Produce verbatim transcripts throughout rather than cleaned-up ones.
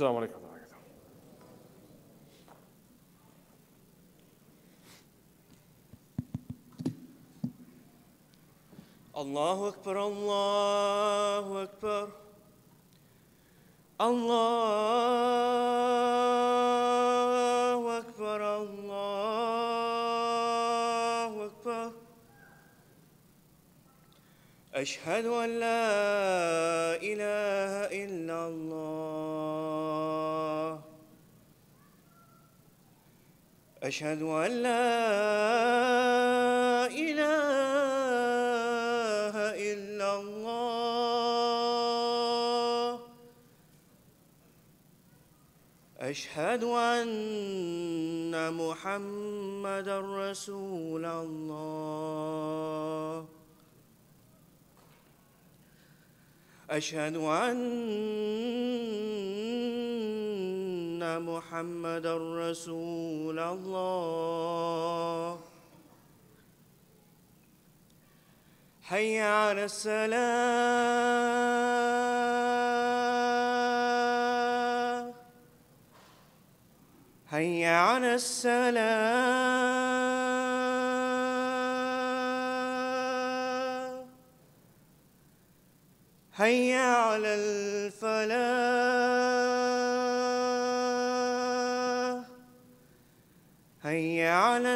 Assalamu alaikum. Allahu Akbar, Allahu Akbar, Allahu Akbar, Allahu Akbar. Ashhadu an la ilaha illa Allah. Ashhadu an la ilaha أشهد أن محمدًا رسول الله. أشهد أن محمدًا رسول الله. حي على الصلاة. حي على السلام. حي على الفلاح. حي على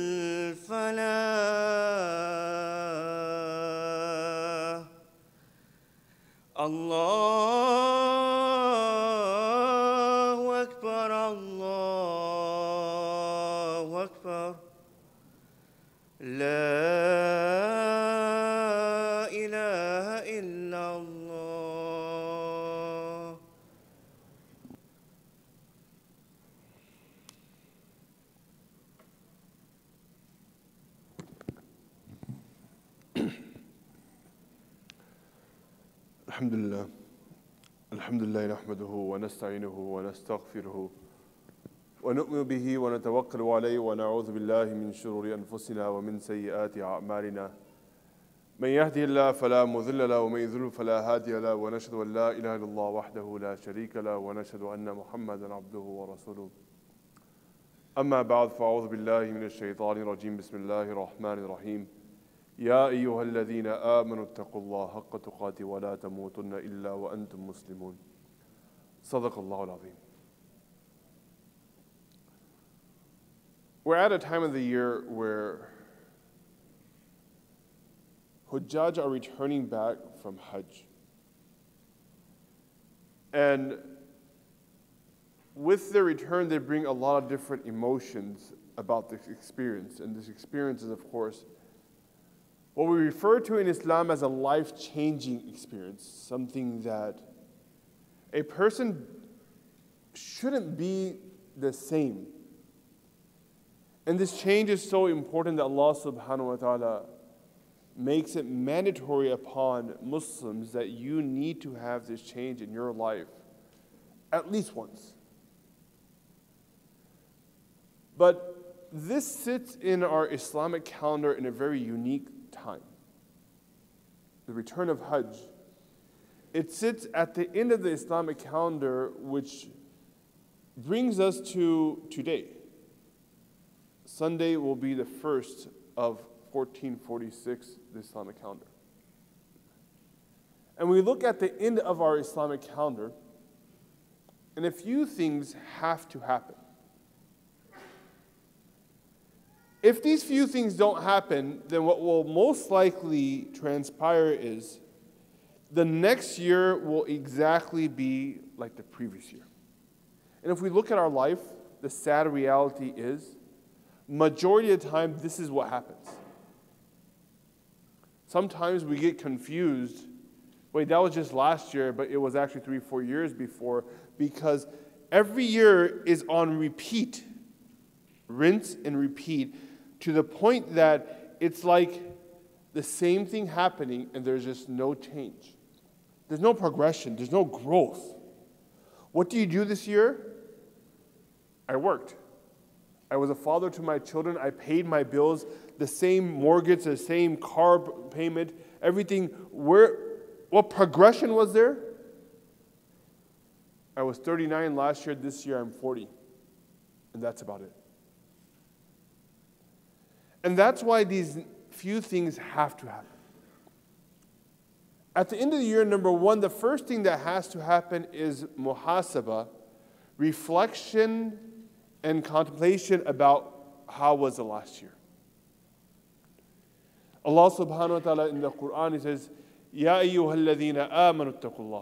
الفلاح. الله أكبر، الله أكبر. لا إله إلا الله. الحمد لله الحمد لله نحمده ونستعينه ونستغفره ونؤمن به ونتوكل عليه ونعوذ بالله من شرور أنفسنا ومن سيئات أعمالنا. من يهده الله فلا مضل له ومن يضلل فلا هادي له، ونشهد أن لا إله إلا الله وحده لا شريك له، ونشهد أن محمدا عبده ورسوله. أما بعد، فأعوذ بالله من الشيطان الرجيم. بسم الله الرحمن الرحيم. يا أيها الذين آمنوا اتقوا الله حق تقاته ولا تموتن إلا وأنتم مسلمون. صدق الله العظيم. We're at a time of the year where Hujjaj are returning back from Hajj. And with their return, they bring a lot of different emotions about this experience. And this experience is, of course, what we refer to in Islam as a life-changing experience, something that a person shouldn't be the same. And this change is so important that Allah subhanahu wa ta'ala makes it mandatory upon Muslims that you need to have this change in your life at least once. But this sits in our Islamic calendar in a very unique time. The return of Hajj. It sits at the end of the Islamic calendar, which brings us to today. Sunday will be the first of fourteen forty-six, the Islamic calendar. And we look at the end of our Islamic calendar, and a few things have to happen. If these few things don't happen, then what will most likely transpire is the next year will exactly be like the previous year. And if we look at our life, the sad reality is, majority of the time, this is what happens. Sometimes we get confused. Wait, that was just last year, but it was actually three, four years before, because every year is on repeat, rinse and repeat, to the point that it's like the same thing happening and there's just no change. There's no progression. There's no growth. What do you do this year? I worked. I was a father to my children. I paid my bills, the same mortgage, the same car payment, everything. Where, what progression was there? I was thirty-nine last year, this year I'm forty. And that's about it. And that's why these few things have to happen. At the end of the year, number one, the first thing that has to happen is muhasabah, reflection and contemplation about how was the last year. Allah subhanahu wa ta'ala in the Quran, He says, Ya ayyuha alladhina amanu attaqullah.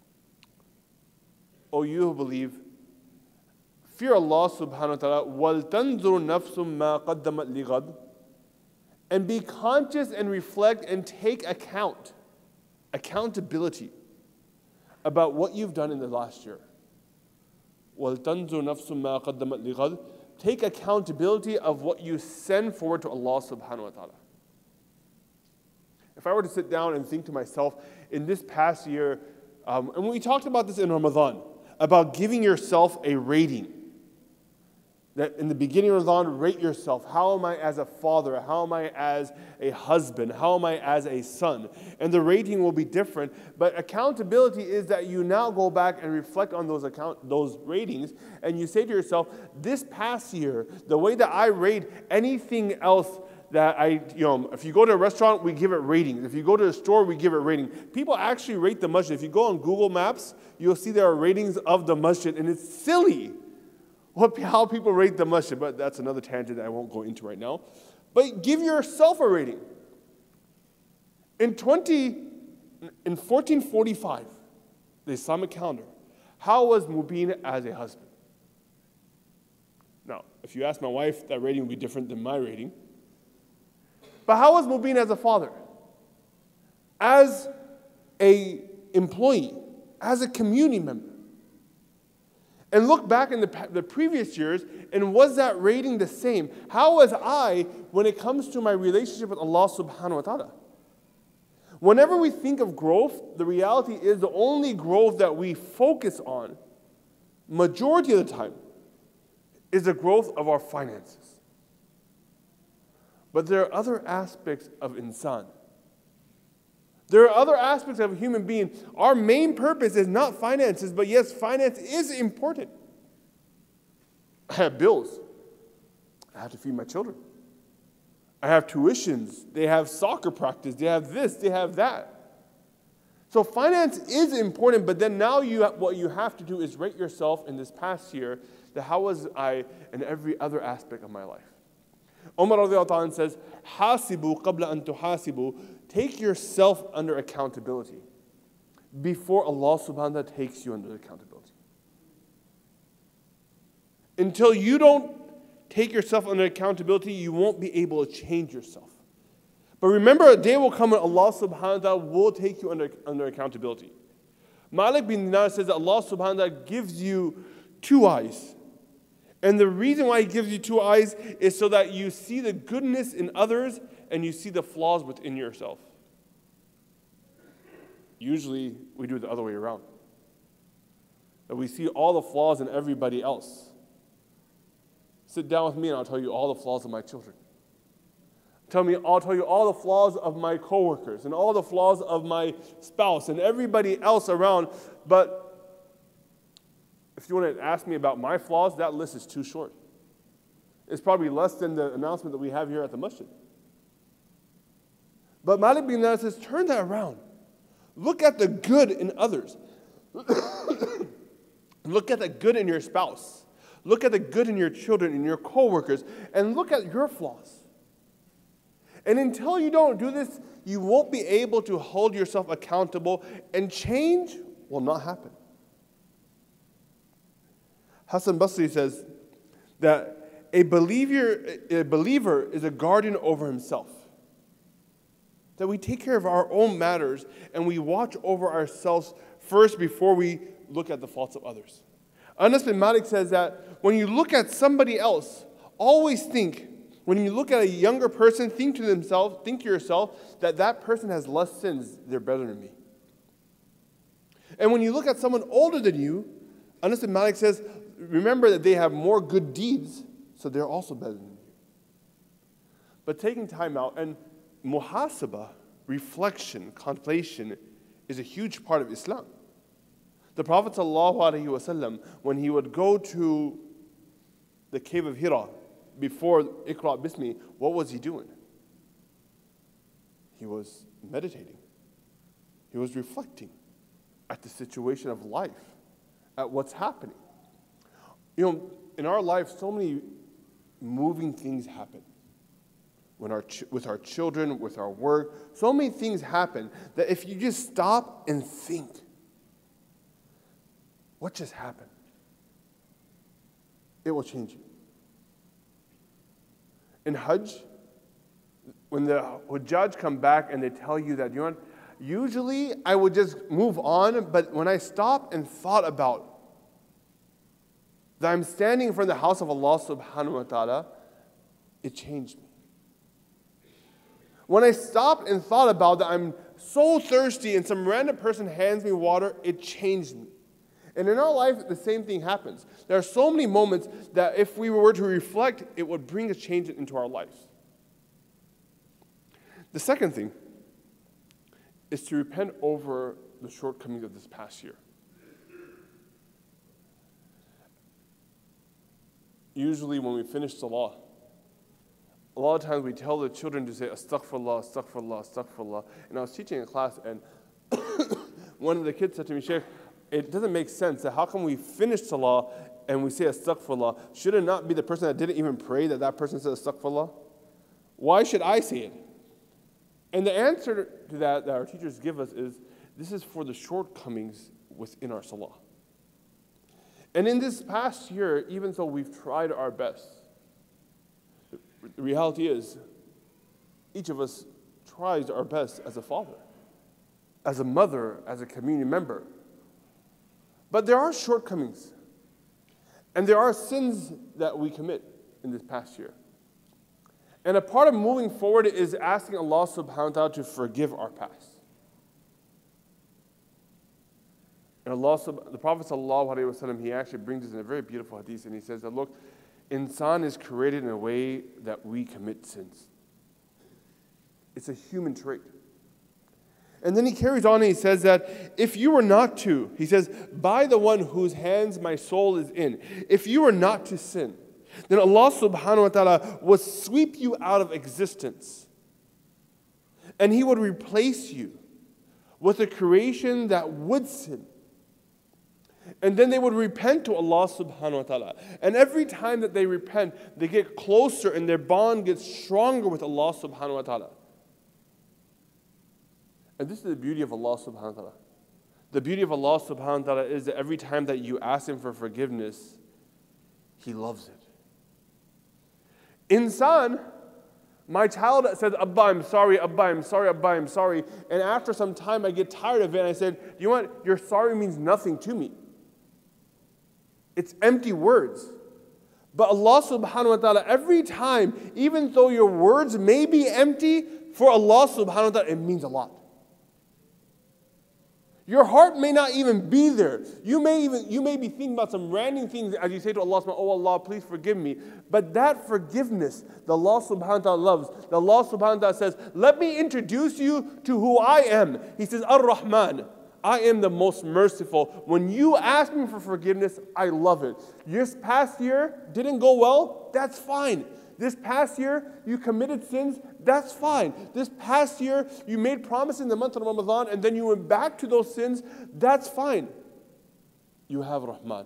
O you who believe, fear Allah subhanahu wa ta'ala, wal tanzur nafsum ma qaddamat lighad, and be conscious and reflect and take account, accountability about what you've done in the last year. Wal tanzur nafsum ma qaddamat lighad. Take accountability of what you send forward to Allah subhanahu wa ta'ala. If I were to sit down and think to myself, in this past year, um, and we talked about this in Ramadan, about giving yourself a rating. That in the beginning of Ramadan, rate yourself. How am I as a father? How am I as a husband? How am I as a son? And the rating will be different. But accountability is that you now go back and reflect on those account, those ratings, and you say to yourself, this past year, the way that I rate anything else that I, you know, if you go to a restaurant, we give it ratings. If you go to a store, we give it rating. People actually rate the masjid. If you go on Google Maps, you'll see there are ratings of the masjid, and it's silly what, how people rate the masjid, but that's another tangent that I won't go into right now. But give yourself a rating. In twenty, in fourteen forty-five, the Islamic calendar, how was Mubin as a husband? Now, if you ask my wife, that rating would be different than my rating. But how was Mubin as a father? As an employee, as a community member? And look back in the, the previous years, and was that rating the same? How was I when it comes to my relationship with Allah subhanahu wa ta'ala? Whenever we think of growth, the reality is the only growth that we focus on, majority of the time, is the growth of our finances. But there are other aspects of insan. There are other aspects of a human being. Our main purpose is not finances, but yes, finance is important. I have bills. I have to feed my children. I have tuitions. They have soccer practice. They have this. They have that. So finance is important, but then now you what you have to do is rate yourself in this past year that how was I in every other aspect of my life. Umar radiallahu anhu says, "Hasibu qabla an tuhasibu." Take yourself under accountability before Allah subhanahu wa ta'ala takes you under accountability. Until you don't take yourself under accountability, you won't be able to change yourself. But remember, a day will come when Allah subhanahu wa ta'ala will take you under, under accountability. Malik bin Dinar says that Allah subhanahu wa ta'ala gives you two eyes. And the reason why He gives you two eyes is so that you see the goodness in others and you see the flaws within yourself. Usually, we do it the other way around. That we see all the flaws in everybody else. Sit down with me and I'll tell you all the flaws of my children. Tell me, I'll tell you all the flaws of my coworkers and all the flaws of my spouse and everybody else around. But if you want to ask me about my flaws, that list is too short. It's probably less than the announcement that we have here at the masjid. But Malik bin Dinar says, turn that around. Look at the good in others. Look at the good in your spouse. Look at the good in your children, in your coworkers, and look at your flaws. And until you don't do this, you won't be able to hold yourself accountable, and change will not happen. Hassan Basri says that a believer, a believer is a guardian over himself. That we take care of our own matters and we watch over ourselves first before we look at the faults of others. Anas bin Malik says that when you look at somebody else, always think, when you look at a younger person, think to themselves, think to yourself that that person has less sins, they're better than me. And when you look at someone older than you, Anas bin Malik says, remember that they have more good deeds, so they're also better than you. But taking time out, and muhasabah, reflection, contemplation, is a huge part of Islam. The Prophet ﷺ, when he would go to the cave of Hira before Iqra Bismi, what was he doing? He was meditating. He was reflecting at the situation of life, at what's happening. You know, in our life, so many moving things happen. When our ch- with our children, with our work, so many things happen that if you just stop and think, what just happened? It will change you. In Hajj, when the Hujjaj come back and they tell you that, you know what, usually I would just move on, but when I stopped and thought about that I'm standing in front of the house of Allah subhanahu wa ta'ala, it changed me. When I stopped and thought about that I'm so thirsty and some random person hands me water, it changed me. And in our life, the same thing happens. There are so many moments that if we were to reflect, it would bring a change into our lives. The second thing is to repent over the shortcomings of this past year. Usually when we finish Salah, a lot of times we tell the children to say, Astaghfirullah, Astaghfirullah, Astaghfirullah. And I was teaching in class, and one of the kids said to me, Sheikh, it doesn't make sense that how come we finish Salah and we say Astaghfirullah? Should it not be the person that didn't even pray that that person said Astaghfirullah? Why should I say it? And the answer to that that our teachers give us is, this is for the shortcomings within our Salah. And in this past year, even though we've tried our best, the reality is, each of us tries our best as a father, as a mother, as a community member. But there are shortcomings, and there are sins that we commit in this past year. And a part of moving forward is asking Allah subhanahu wa ta'ala to forgive our past. And Allah, the Prophet sallallahu alaihi wasallam, he actually brings us in a very beautiful hadith, and he says that, look, insan is created in a way that we commit sins. It's a human trait. And then he carries on and he says that if you were not to, he says, by the one whose hands my soul is in, if you were not to sin, then Allah subhanahu wa ta'ala would sweep you out of existence. And he would replace you with a creation that would sin. And then they would repent to Allah subhanahu wa ta'ala. And every time that they repent, they get closer and their bond gets stronger with Allah subhanahu wa ta'ala. And this is the beauty of Allah subhanahu wa ta'ala. The beauty of Allah subhanahu wa ta'ala is that every time that you ask Him for forgiveness, He loves it. Insan, my child says, Abba, I'm sorry, Abba, I'm sorry, Abba, I'm sorry. And after some time, I get tired of it and I said, you know what? Your sorry means nothing to me. It's empty words. But Allah subhanahu wa ta'ala, every time, even though your words may be empty, for Allah subhanahu wa ta'ala, it means a lot. Your heart may not even be there. You may even you may be thinking about some random things as you say to Allah, oh Allah, please forgive me. But that forgiveness, the Allah subhanahu wa ta'ala loves, the Allah subhanahu wa ta'ala says, let me introduce you to who I am. He says, Ar-Rahman, I am the most merciful. When you ask me for forgiveness, I love it. This past year didn't go well, that's fine. This past year, you committed sins, that's fine. This past year, you made promises in the month of Ramadan and then you went back to those sins, that's fine. You have Rahman.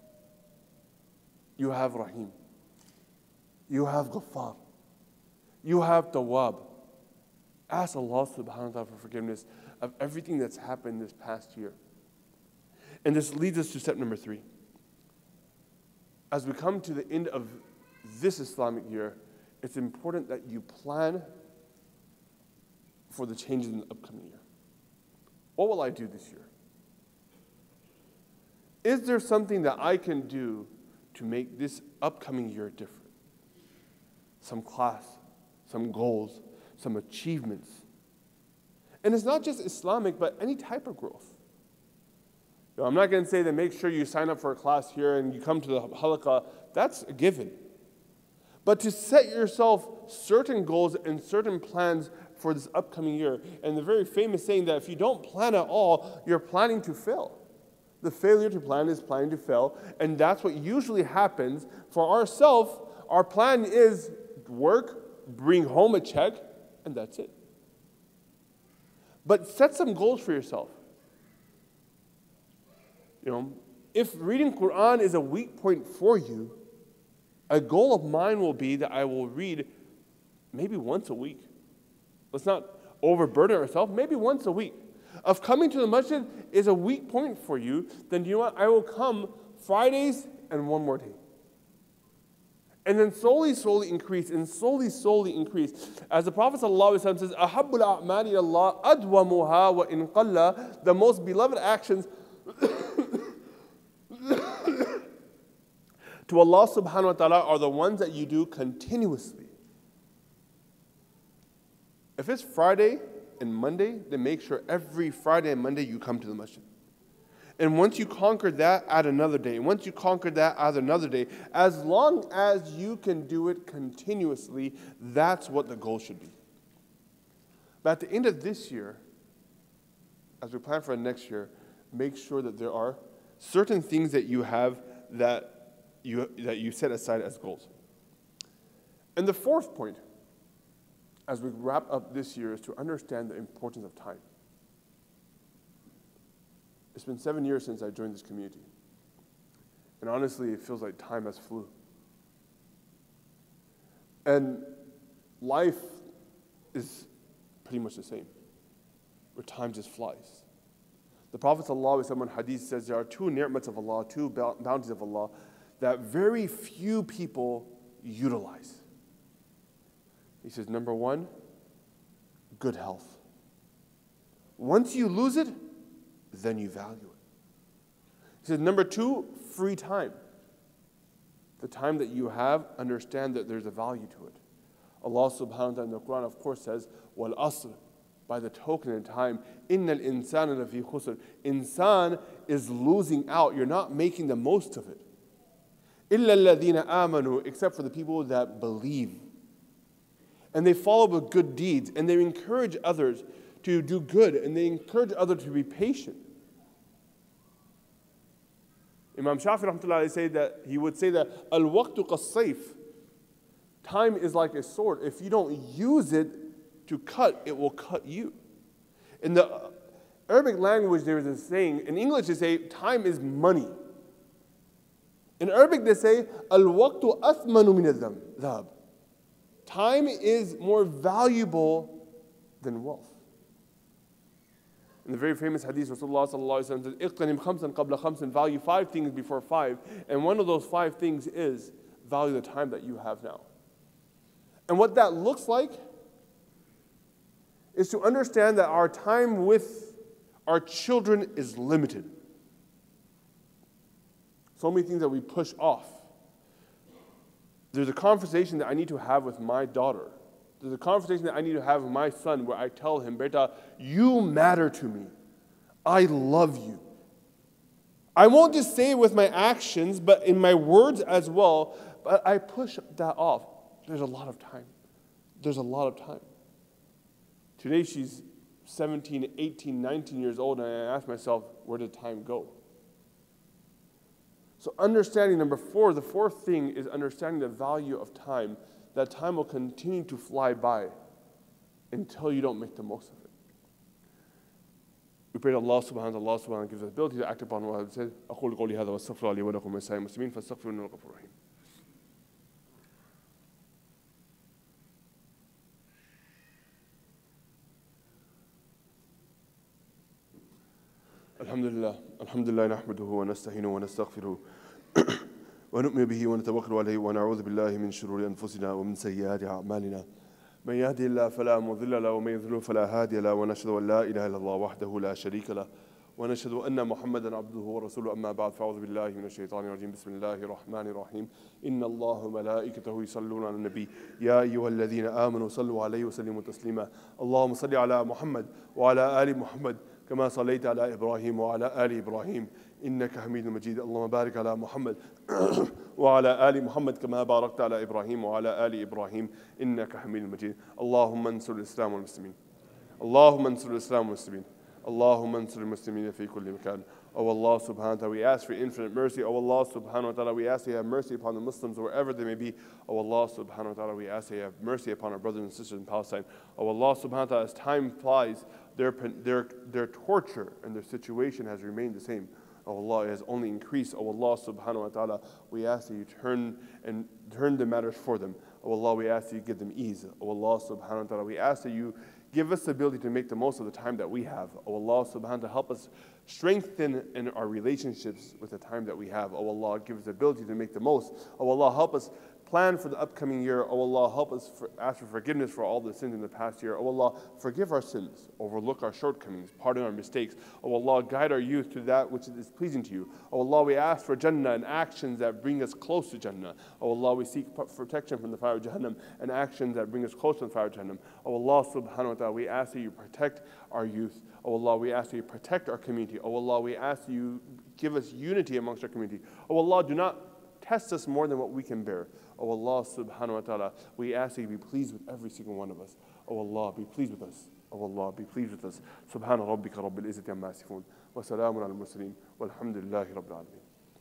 You have Rahim. You have Ghaffar. You have Tawwab. Ask Allah subhanahu wa ta'ala for forgiveness of everything that's happened this past year. And this leads us to step number three. As we come to the end of this Islamic year, it's important that you plan for the changes in the upcoming year. What will I do this year? Is there something that I can do to make this upcoming year different? Some class, some goals, some achievements. And it's not just Islamic, but any type of growth. You know, I'm not going to say that make sure you sign up for a class here and you come to the halaqah. That's a given. But to set yourself certain goals and certain plans for this upcoming year. And the very famous saying that if you don't plan at all, you're planning to fail. The failure to plan is planning to fail. And that's what usually happens for ourselves. Our plan is work, bring home a check, and that's it. But set some goals for yourself. You know, if reading Quran is a weak point for you, a goal of mine will be that I will read maybe once a week. Let's not overburden ourselves, maybe once a week. If coming to the masjid is a weak point for you, then you know what? I will come Fridays and one more day. And then slowly, slowly increase, and slowly, slowly increase. As the Prophet ﷺ says, أَحَبُّ الْأَعْمَالِ إِلَى اللَّهِ أَدْوَمُهَا وَإِنْ قَلَّ. The most beloved actions to Allah subhanahu wa ta'ala are the ones that you do continuously. If it's Friday and Monday, then make sure every Friday and Monday you come to the masjid. And once you conquer that, add another day. And once you conquer that, add another day. As long as you can do it continuously, that's what the goal should be. But at the end of this year, as we plan for next year, make sure that there are certain things that you have that you, that you set aside as goals. And the fourth point, as we wrap up this year, is to understand the importance of time. It's been seven years since I joined this community. And honestly, it feels like time has flew. And life is pretty much the same, where time just flies. The Prophet ﷺ in hadith says there are two ni'mats of Allah, two bounties of Allah, that very few people utilize. He says, number one, good health. Once you lose it, then you value it. He says, number two, free time. The time that you have, understand that there's a value to it. Allah subhanahu wa ta'ala in the Quran, of course, says, wal asr, by the token in time, innal insana lafi khusr. Insan is losing out. You're not making the most of it. Illa alladhina amanu, except for the people that believe. And they follow with good deeds, and they encourage others to do good, and they encourage others to be patient. Imam Shafi rahmatullahi say that he would say that al-waqtu qas-sayf, time is like a sword. If you don't use it to cut, it will cut you. In the Arabic language, there is a saying. In English, they say time is money. In Arabic, they say al-waqtu athmanu min al-dhahab. Time is more valuable than wealth. In the very famous hadith, Rasulullah sallallahu alaihi wasallam says, "Iqtanim khamsan qabla khamsan." Value five things before five, and one of those five things is value the time that you have now. And what that looks like is to understand that our time with our children is limited. So many things that we push off. There's a conversation that I need to have with my daughter. There's a conversation that I need to have with my son where I tell him, Beta, you matter to me. I love you. I won't just say it with my actions, but in my words as well. But I push that off. There's a lot of time. There's a lot of time. Today she's seventeen, eighteen, nineteen years old, and I ask myself, where did time go? So understanding number four, the fourth thing is understanding the value of time. That time will continue to fly by until you don't make the most of it. We pray to Allah subhanahu wa ta'ala, Allah subhanahu wa ta'ala gives us the ability to act upon what He said. أقول قولي هذا واستغفر الله لي ولكم ولسائر المسلمين فاستغفروه إنه غفور رحيم. الحمد لله الحمد لله نحمده ونستعينه ونستغفره ونؤمن به ونتوكل عليه ونعوذ بالله من شرور أنفسنا ومن سيئات أعمالنا من يهده الله فلا مضل له ومن يضلل فلا هادي له ونشهد أن لا إله إلا الله وحده لا شريك له ونشهد أن محمدا عبده ورسوله أما بعد فأعوذ بالله من الشيطان الرجيم بسم الله الرحمن الرحيم إن الله وملائكته يصلون على النبي يا أيها الذين آمنوا صلوا عليه وسلموا تسليما اللهم صل على محمد وعلى آل محمد كما صليت على إبراهيم وعلى آل إبراهيم إنك حميد مجيد اللهم بارك على محمد وعلى آل محمد كما باركت على إبراهيم وعلى آل إبراهيم إنك حميد مجيد اللهم انصر الإسلام والمسلمين اللهم انصر الإسلام والمسلمين اللهم انصر المسلمين في كل مكان O Allah subhanahu wa ta'ala, we ask for infinite mercy. O Allah subhanahu wa ta'ala, we ask that you have mercy upon the Muslims wherever they may be. O Allah subhanahu wa ta'ala, we ask that you have mercy upon our brothers and sisters in Palestine. O Allah subhanahu wa ta'ala, as time flies, their, their, their torture and their situation has remained the same. O Allah, it has only increased. O Allah subhanahu wa ta'ala, we ask that you turn and turn the matters for them. O Allah, we ask that you give them ease. O Allah subhanahu wa ta'ala, we ask that you give us the ability to make the most of the time that we have. O Allah subhanahu wa ta'ala, help us strengthen in our relationships with the time that we have. O Allah, give us the ability to make the most. O Allah, help us plan for the upcoming year. O Allah, help us for, ask for forgiveness for all the sins in the past year. O Allah, forgive our sins, overlook our shortcomings, pardon our mistakes. O Allah, guide our youth to that which is pleasing to you. O Allah, we ask for Jannah and actions that bring us close to Jannah. O Allah, we seek protection from the fire of Jahannam and actions that bring us close to the fire of Jahannam. O Allah subhanahu wa ta'ala, we ask that you protect our youth. O Allah, we ask that you protect our community. O Allah, we ask that you give us unity amongst our community. O Allah, do not test us more than what we can bear. O Allah subhanahu wa ta'ala, we ask that you be pleased with every single one of us. O Allah, be pleased with us. O Allah, be pleased with us. Subhana rabbika rabbil izzati amma yasifun. Wa salamun al mursalin. Walhamdulillahi rabbil alamin.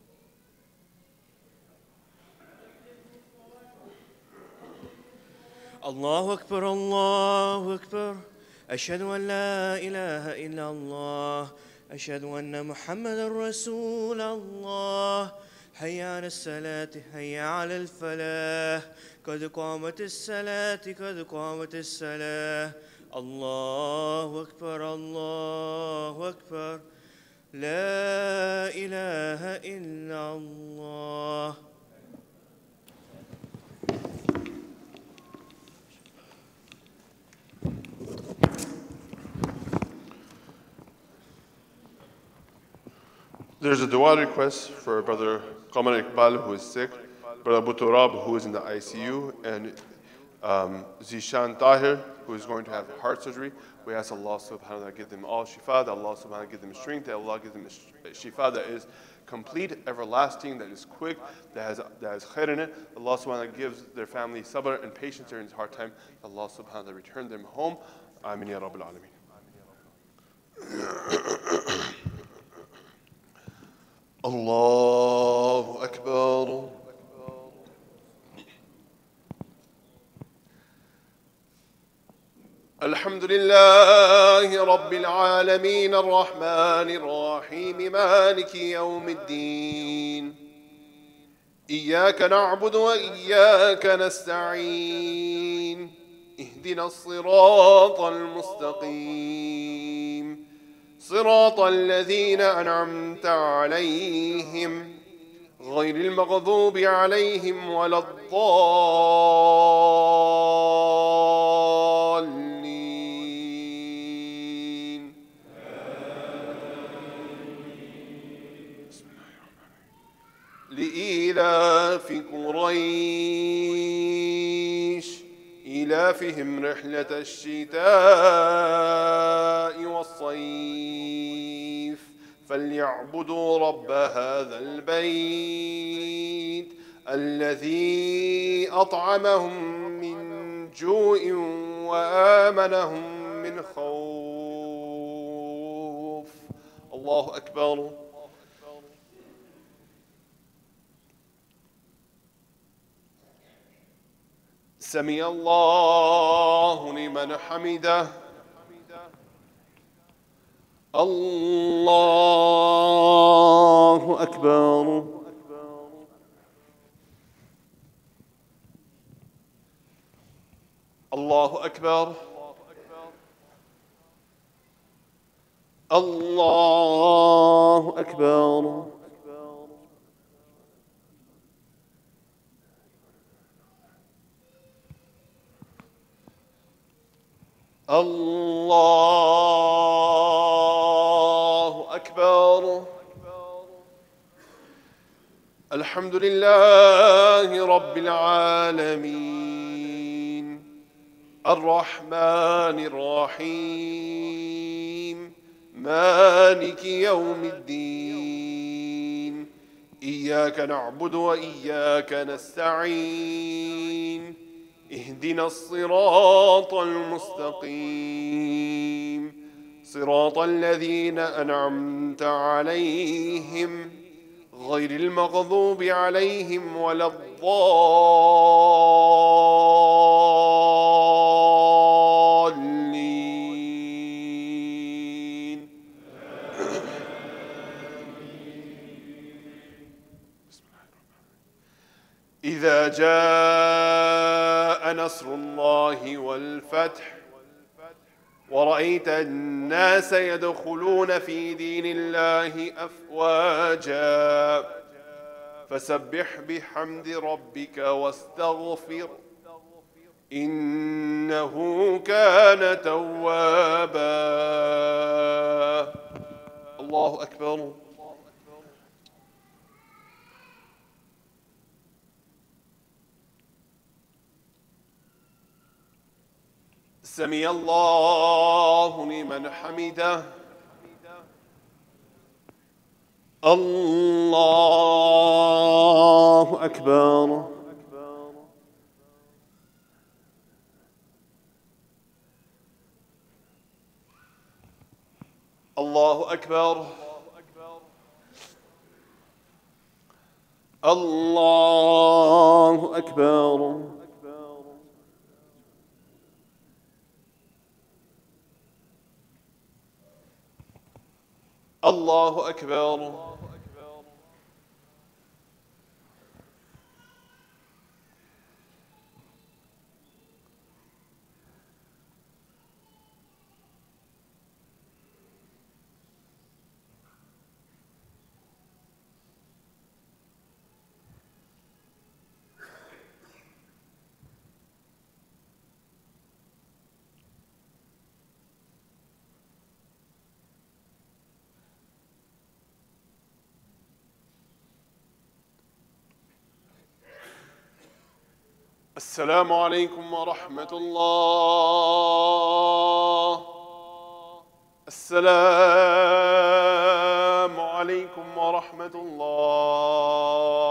الله أكبر الله أكبر أشهد أن لا إله إلا الله أشهد أن محمد رسول الله حي على الصلاة حي على الفلاح قد قامت الصلاة قد قامت الصلاة الله أكبر الله أكبر لا إله إلا الله. There's a dua request for Brother Qamar Iqbal, who is sick, Brother Abu Turab, who is in the I C U, and um, Zishan Tahir, who is going to have heart surgery. We ask Allah subhanahu wa ta'ala give them all shifa, that Allah subhanahu wa ta'ala give them strength, that Allah give them shifa that is complete, everlasting, that is quick, that has, that has khair in it. Allah subhanahu wa ta'ala gives their family sabr and patience during this hard time. Allah subhanahu wa ta'ala return them home. Amin ya Rabbil Alameen. Allahu Akbar. الحمد لله رب العالمين الرحمن الرحيم مالك يوم الدين إياك نعبد وإياك نستعين اهدنا الصراط المستقيم صراط الذين أنعمت عليهم غير المغضوب عليهم ولا الضالين. لإيلاف قريش إيلافهم رحلة الشتاء والصيف فليعبدوا رب هذا البيت الذي أطعمهم من جوع وآمنهم من خوف. الله أكبر. سمع الله لمن حمده. الله أكبر. الله أكبر. الله أكبر. الله أكبر. الحمد لله رب العالمين الرحمن الرحيم مالك يوم الدين إياك نعبد وإياك نستعين اهدنا الصراط المستقيم صراط الذين أنعمت عليهم غير المغضوب عليهم ولا الضالين. إذا جاء نصر الله والفتح ورأيت الناس يدخلون في دين الله أفواجا فسبح بحمد ربك واستغفر إنه كان توابا. الله أكبر. سمع الله لمن حمده. الله أكبر. الله أكبر. الله أكبر. الله أكبر. السلام عليكم ورحمة الله. السلام عليكم ورحمة الله.